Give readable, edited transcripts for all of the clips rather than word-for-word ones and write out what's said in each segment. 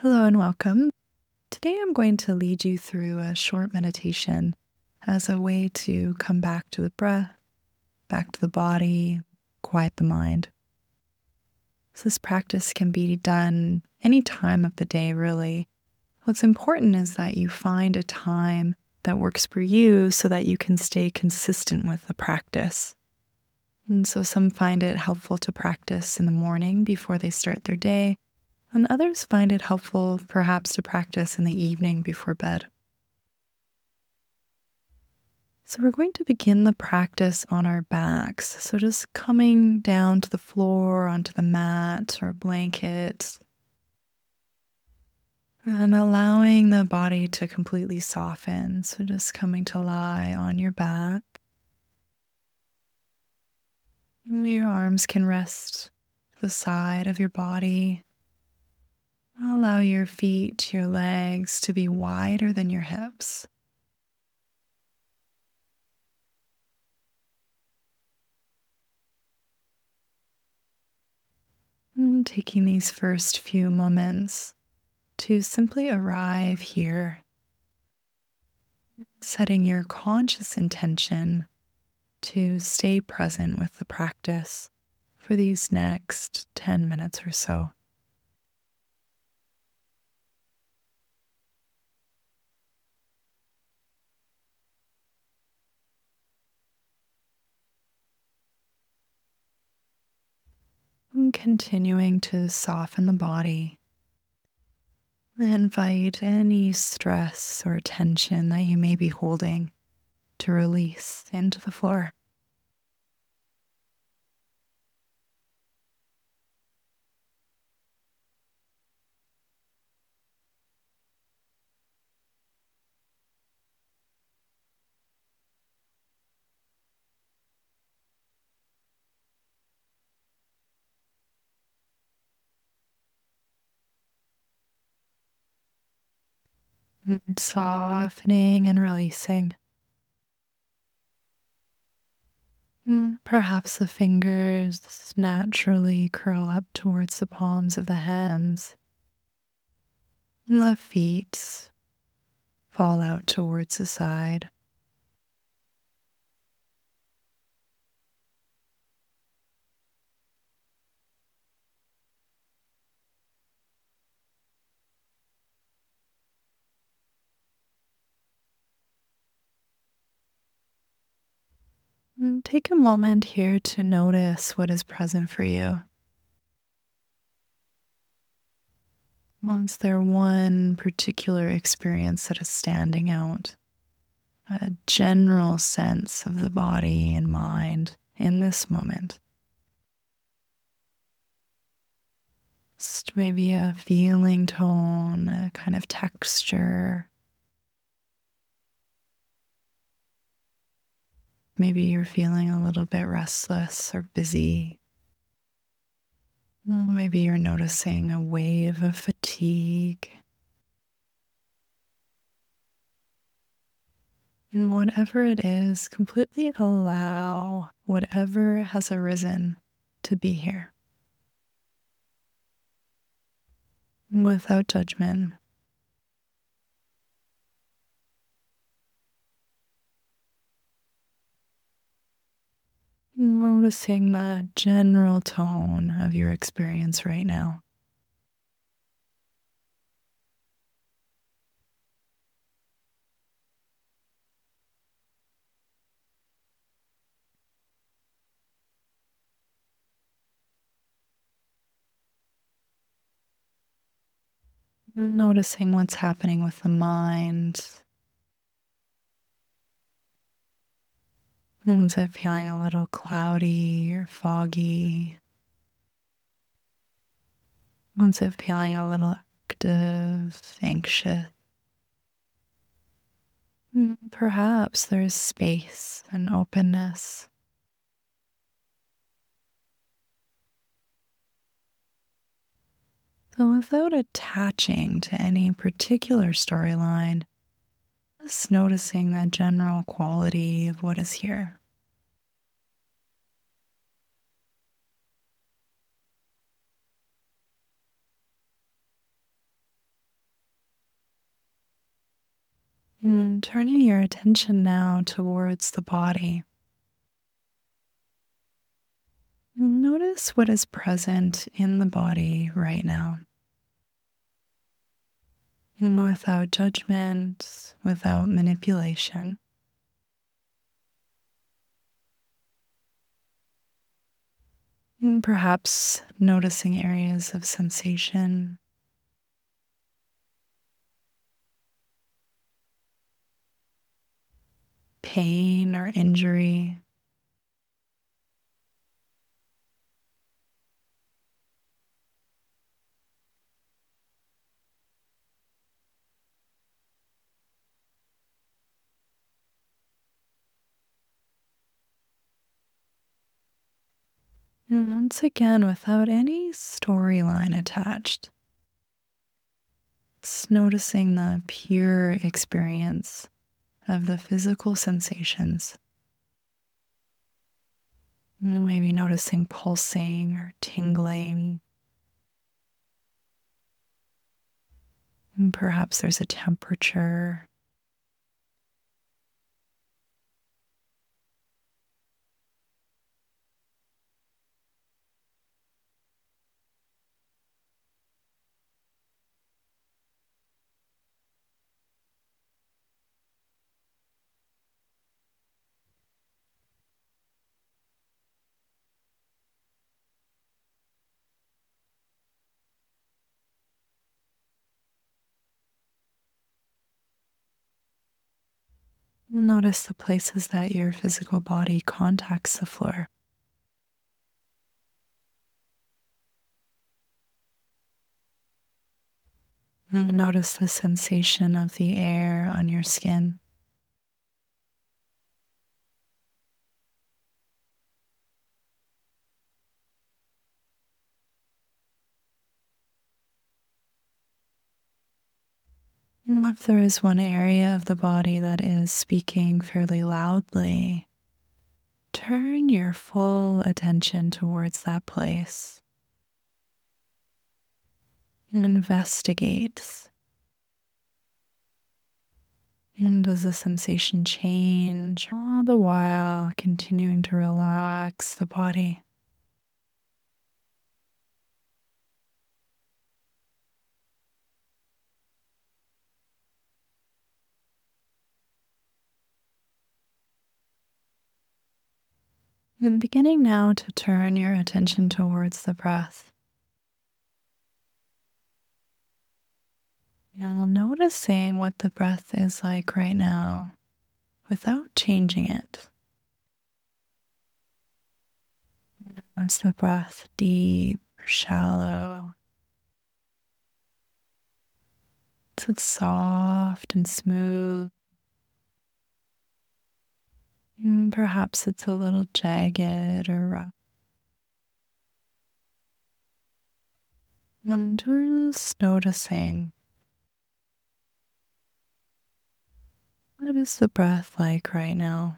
Hello and welcome. Today I'm going to lead you through a short meditation as a way to come back to the breath, back to the body, quiet the mind. So this practice can be done any time of the day, really. What's important is that you find a time that works for you so that you can stay consistent with the practice. And so some find it helpful to practice in the morning before they start their day, and others find it helpful perhaps to practice in the evening before bed. So we're going to begin the practice on our backs. So just coming down to the floor, onto the mat or blanket, and allowing the body to completely soften. So just coming to lie on your back. Your arms can rest to the side of your body. Allow your feet, your legs to be wider than your hips. And taking these first few moments to simply arrive here, setting your conscious intention to stay present with the practice for these next 10 minutes or so. And continuing to soften the body. Invite any stress or tension that you may be holding to release into the floor. And softening and releasing. Perhaps the fingers naturally curl up towards the palms of the hands. And the feet fall out towards the side. And take a moment here to notice what is present for you. Was there one particular experience that is standing out? A general sense of the body and mind in this moment? Just maybe a feeling tone, a kind of texture. Maybe you're feeling a little bit restless or busy. Maybe you're noticing a wave of fatigue. And whatever it is, completely allow whatever has arisen to be here without judgment. Noticing the general tone of your experience right now. Noticing what's happening with the mind. Is it feeling a little cloudy or foggy? Is it feeling a little active, anxious? Perhaps there's space and openness. So without attaching to any particular storyline, just noticing the general quality of what is here. And turning your attention now towards the body. Notice what is present in the body right now. Without judgment, without manipulation. And perhaps noticing areas of sensation, pain, or injury. And once again, without any storyline attached, it's noticing the pure experience of the physical sensations. Maybe noticing pulsing or tingling. And perhaps there's a temperature. Notice the places that your physical body contacts the floor. Notice the sensation of the air on your skin. If there is one area of the body that is speaking fairly loudly, turn your full attention towards that place. Investigate. And does the sensation change all the while continuing to relax the body? And beginning now to turn your attention towards the breath. Now noticing what the breath is like right now without changing it. Is the breath deep or shallow? Is it soft and smooth? Perhaps it's a little jagged or rough. And just noticing, what is the breath like right now?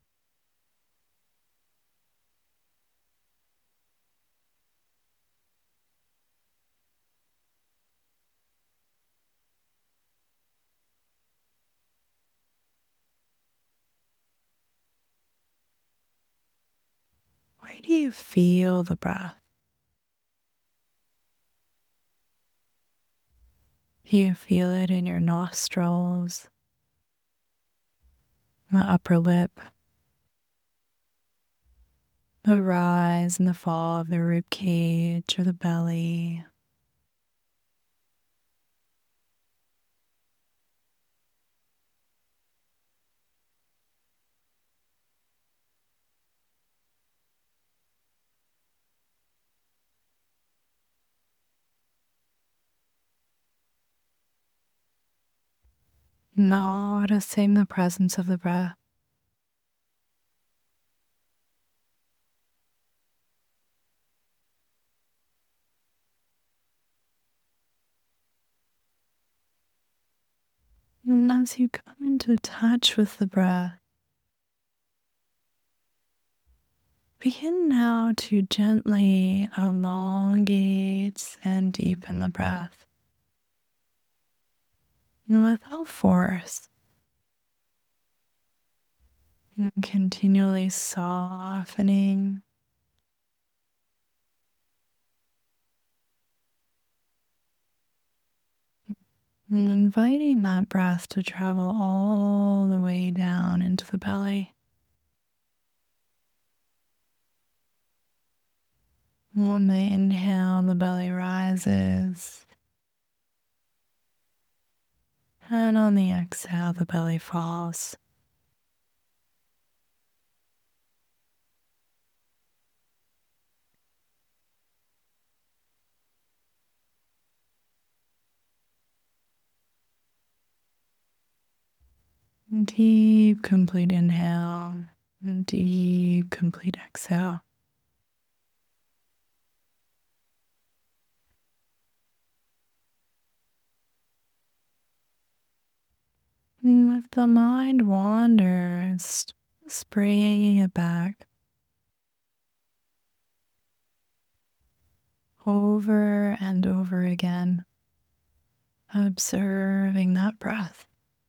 Where do you feel the breath? Do you feel it in your nostrils, the upper lip, the rise and the fall of the rib cage or the belly? Noticing the presence of the breath. And as you come into touch with the breath, begin now to gently elongate and deepen the breath without force. And continually softening and inviting that breath to travel all the way down into the belly. On the inhale, the belly rises, and on the exhale, the belly falls. Deep, complete inhale, and deep, complete exhale. And if the mind wanders, just bringing it back over and over again, observing that breath.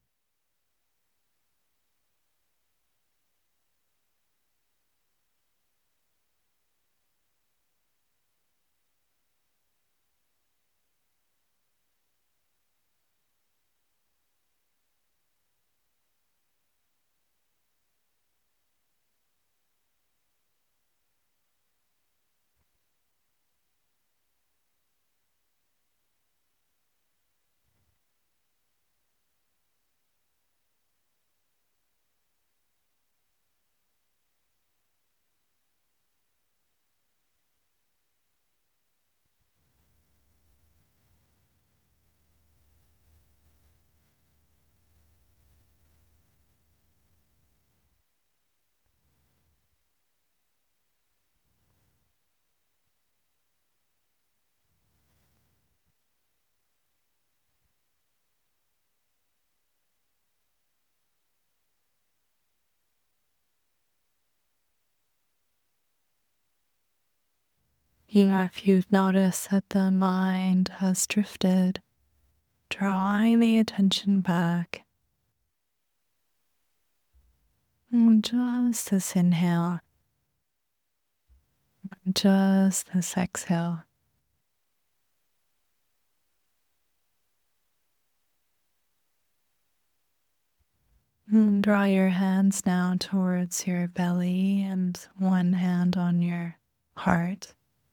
If you've noticed that the mind has drifted, drawing the attention back. And just this inhale, just this exhale. And draw your hands now towards your belly and one hand on your heart.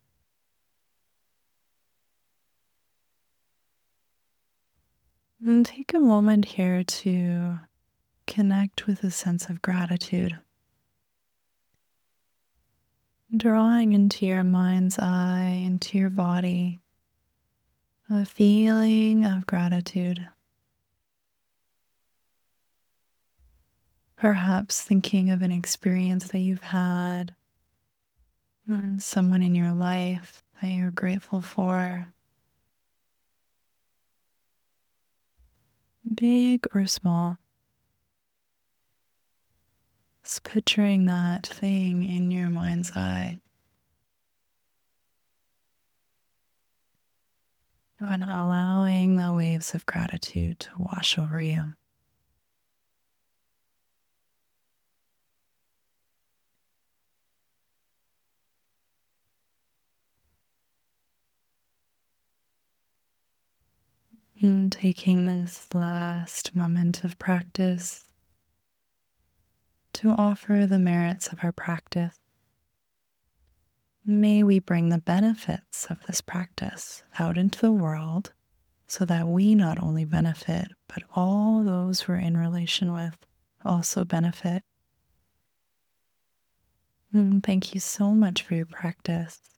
And take a moment here to connect with a sense of gratitude. Drawing into your mind's eye, into your body, a feeling of gratitude. Perhaps thinking of an experience that you've had, or someone in your life that you're grateful for, big or small. Just picturing that thing in your mind's eye and allowing the waves of gratitude to wash over you. And taking this last moment of practice to offer the merits of our practice. May we bring the benefits of this practice out into the world so that we not only benefit, but all those we're in relation with also benefit. And thank you so much for your practice.